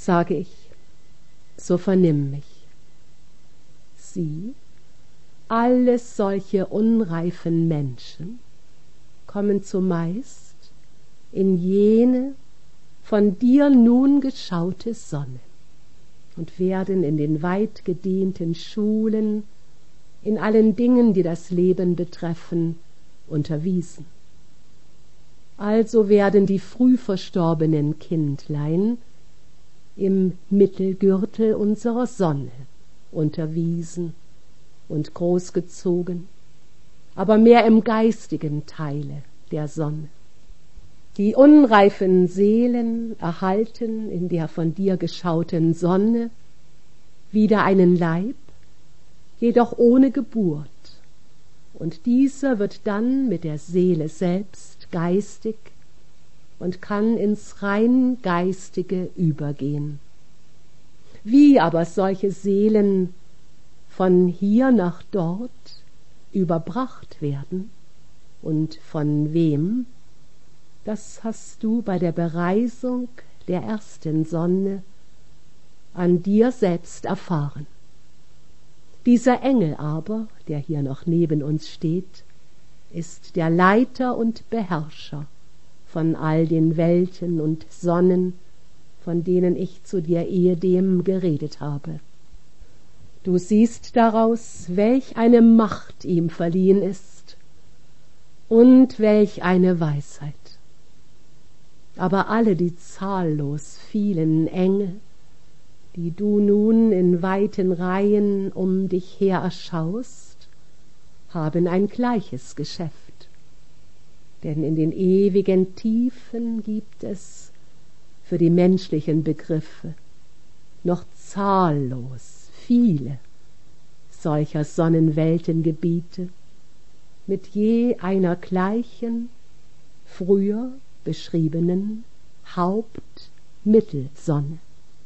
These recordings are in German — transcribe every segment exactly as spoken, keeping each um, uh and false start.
sage ich, so vernimm mich. Sieh, alles solche unreifen Menschen kommen zumeist in jene von dir nun geschaute Sonne und werden in den weit gedehnten Schulen, in allen Dingen, die das Leben betreffen, unterwiesen. Also werden die früh verstorbenen Kindlein im Mittelgürtel unserer Sonne unterwiesen und großgezogen, aber mehr im geistigen Teile der Sonne. Die unreifen Seelen erhalten in der von dir geschauten Sonne wieder einen Leib, jedoch ohne Geburt, und dieser wird dann mit der Seele selbst geistig und kann ins rein Geistige übergehen. Wie aber solche Seelen von hier nach dort überbracht werden und von wem, das hast du bei der Bereisung der ersten Sonne an dir selbst erfahren. Dieser Engel aber, der hier noch neben uns steht, ist der Leiter und Beherrscher von all den Welten und Sonnen, von denen ich zu dir ehedem geredet habe. Du siehst daraus, welch eine Macht ihm verliehen ist und welch eine Weisheit. Aber alle die zahllos vielen Engel, die du nun in weiten Reihen um dich her erschaust, haben ein gleiches Geschäft. Denn in den ewigen Tiefen gibt es für die menschlichen Begriffe noch zahllos viele solcher Sonnenweltengebiete mit je einer gleichen, früher beschriebenen Haupt-Mittelsonne.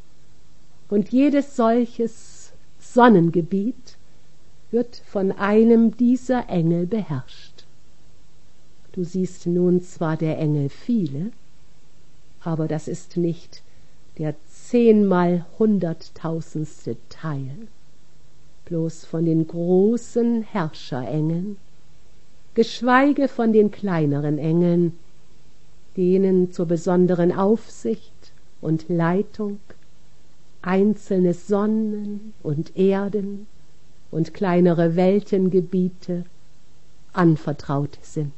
Und jedes solches Sonnengebiet wird von einem dieser Engel beherrscht. Du siehst nun zwar der Engel viele, aber das ist nicht der zehnmal hunderttausendste Teil, bloß von den großen Herrscherengeln, geschweige von den kleineren Engeln, denen zur besonderen Aufsicht und Leitung einzelne Sonnen und Erden und kleinere Weltengebiete anvertraut sind.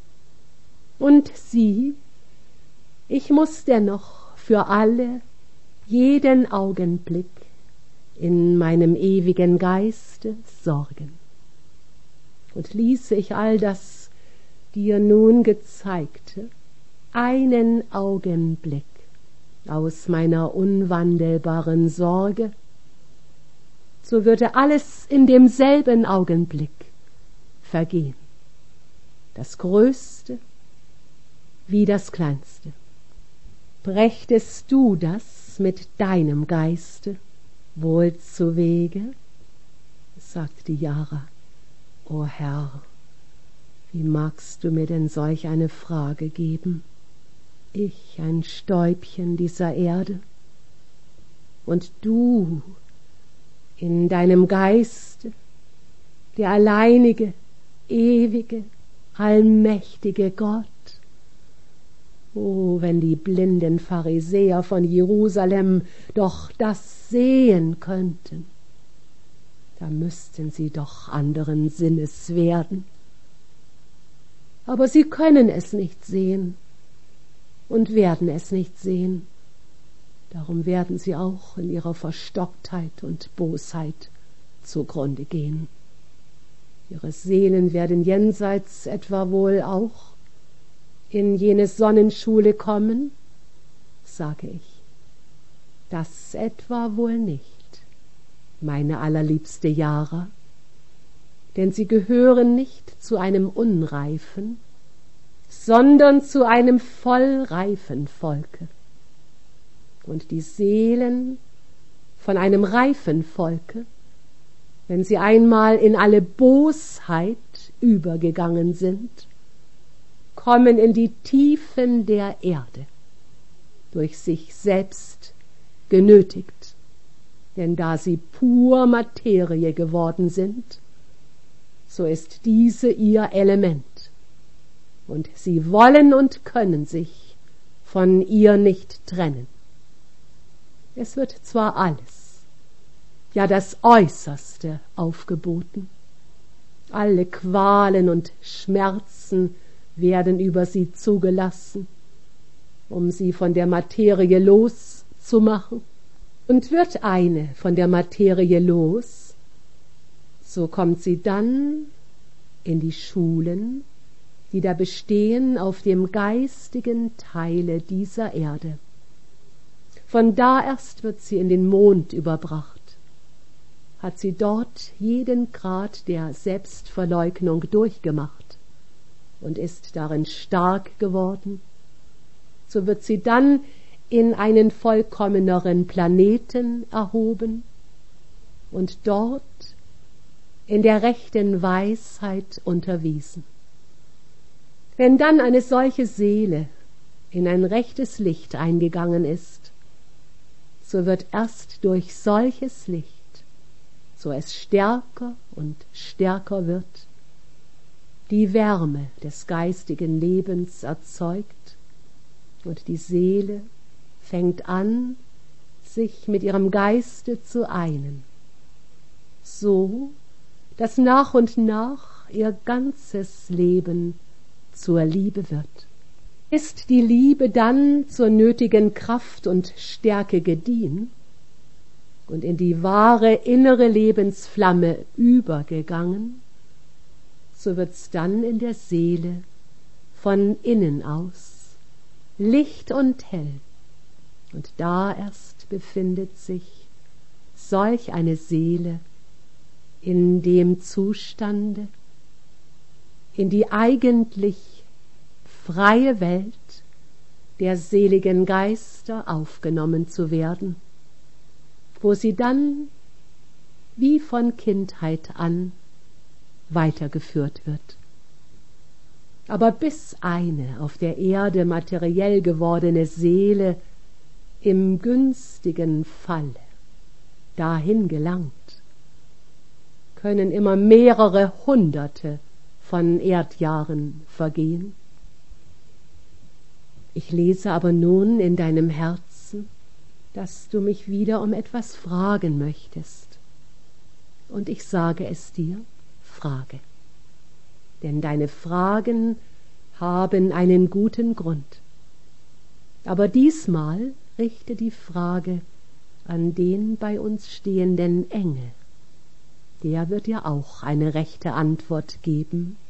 Und sieh, ich muß dennoch für alle jeden Augenblick in meinem ewigen Geiste sorgen. Und ließe ich all das dir nun Gezeigte einen Augenblick aus meiner unwandelbaren Sorge, so würde alles in demselben Augenblick vergehen, das Größte wie das Kleinste. Brächtest du das mit deinem Geiste wohl zuwege? Sagte die Jara. O Herr, wie magst du mir denn solch eine Frage geben? Ich, ein Stäubchen dieser Erde, und du in deinem Geiste, der alleinige, ewige, allmächtige Gott. Oh, wenn die blinden Pharisäer von Jerusalem doch das sehen könnten, da müssten sie doch anderen Sinnes werden. Aber sie können es nicht sehen und werden es nicht sehen. Darum werden sie auch in ihrer Verstocktheit und Bosheit zugrunde gehen. Ihre Seelen werden jenseits etwa wohl auch in jene Sonnenschule kommen, sage ich. Das etwa wohl nicht, meine allerliebste Jara, denn sie gehören nicht zu einem unreifen, sondern zu einem vollreifen Volke. Und die Seelen von einem reifen Volke, wenn sie einmal in alle Bosheit übergegangen sind, kommen in die Tiefen der Erde, durch sich selbst genötigt, denn da sie pur Materie geworden sind, so ist diese ihr Element, und sie wollen und können sich von ihr nicht trennen. Es wird zwar alles, ja das Äußerste aufgeboten, alle Qualen und Schmerzen werden über sie zugelassen, um sie von der Materie loszumachen. Und wird eine von der Materie los, so kommt sie dann in die Schulen, die da bestehen auf dem geistigen Teile dieser Erde. Von da erst wird sie in den Mond überbracht. Hat sie dort jeden Grad der Selbstverleugnung durchgemacht und ist darin stark geworden, so wird sie dann in einen vollkommeneren Planeten erhoben und dort in der rechten Weisheit unterwiesen. Wenn dann eine solche Seele in ein rechtes Licht eingegangen ist, so wird erst durch solches Licht, so es stärker und stärker wird, die Wärme des geistigen Lebens erzeugt und die Seele fängt an, sich mit ihrem Geiste zu einen, so dass nach und nach ihr ganzes Leben zur Liebe wird. Ist die Liebe dann zur nötigen Kraft und Stärke gediehen und in die wahre innere Lebensflamme übergegangen, so wird's dann in der Seele von innen aus Licht und hell, und da erst befindet sich solch eine Seele in dem Zustande, in die eigentlich freie Welt der seligen Geister aufgenommen zu werden, wo sie dann wie von Kindheit an weitergeführt wird. Aber bis eine auf der Erde materiell gewordene Seele im günstigen Falle dahin gelangt, können immer mehrere Hunderte von Erdjahren vergehen. Ich lese aber nun in deinem Herzen, dass du mich wieder um etwas fragen möchtest. Und ich sage es dir, frage. Denn deine Fragen haben einen guten Grund. Aber diesmal richte die Frage an den bei uns stehenden Engel. Der wird dir auch eine rechte Antwort geben,